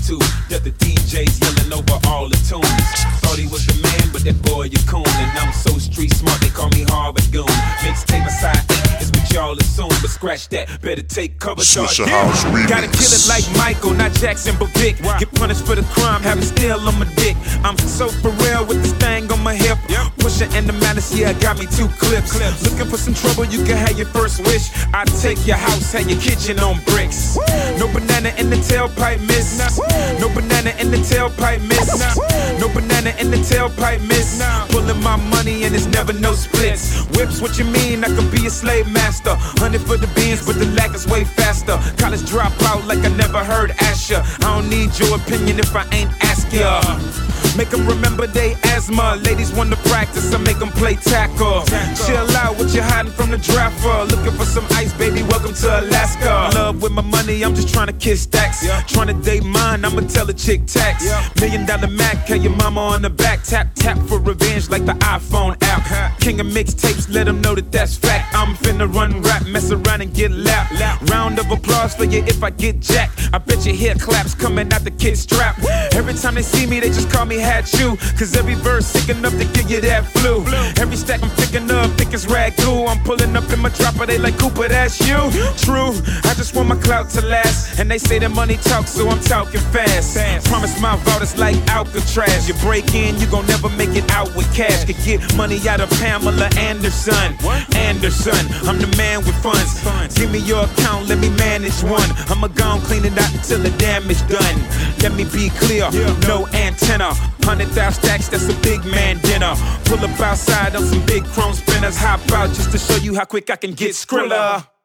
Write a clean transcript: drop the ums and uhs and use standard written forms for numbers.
too. That the DJ's yelling over all the tunes. Thought he was the man, but that boy you coon. And I'm so street smart, they call me Harvard Goon. Mixtape aside, is what y'all assume. But scratch that, better take cover charge. Gotta kill it like Michael, not Jackson, but Vic. Get punished for the crime, having steel on my dick. I'm so for real with this thing on my hip. Pusher and the malice, yeah, got me 2 clips. Looking for some trouble, you can have your first wish. I take your house, have your kitchen on bricks. No banana in the tailpipe, miss. No banana in the tailpipe, miss. No banana in the tailpipe, miss. Pulling my money and it's never no splits. Whips, what you mean? I could be a slave master. 100 for the beans, but the lack is way faster. College dropout like I never heard Asher. I don't need your opinion if I ain't ask ya. Make them remember they asthma. Ladies want to practice, I make them play tackle. Chill out, what you hiding from the draft for? Looking for some ice, baby, welcome to Alaska. Love with my money, I'm just trying to kiss stacks. Trying to date mine, I'ma tell a chick tax. $1 million Mac, tell your mama on the back. Tap, tap for revenge like the iPhone app. King of mixtapes, let them know that that's fact. I'm finna run rap, mess around and get lapped. Round of applause for you if I get jacked. I bet you hear claps coming out the kid strap. Every time they see me, they just call me Hat You. Cause every verse sick enough to give you that flu. Every stack I'm picking up, thick as ragu. I'm pulling up in my dropper, they like Cooper, that's you. True, I just want my clout to last. And they say that money talks, so I'm talking fast. Promise my vault is like Alcatraz. You break in, you gon' never make it out with cash. Could get money out of Pamela Anderson. Anderson, I'm the man with funds. Give me your account, let me manage one. I'ma go and clean it out until the damage done. Let me be clear, no antenna. 100,000 stacks, that's a big man dinner. Pull up outside on some big chrome spinners. Hop out just to show you how quick I can get Skrilla.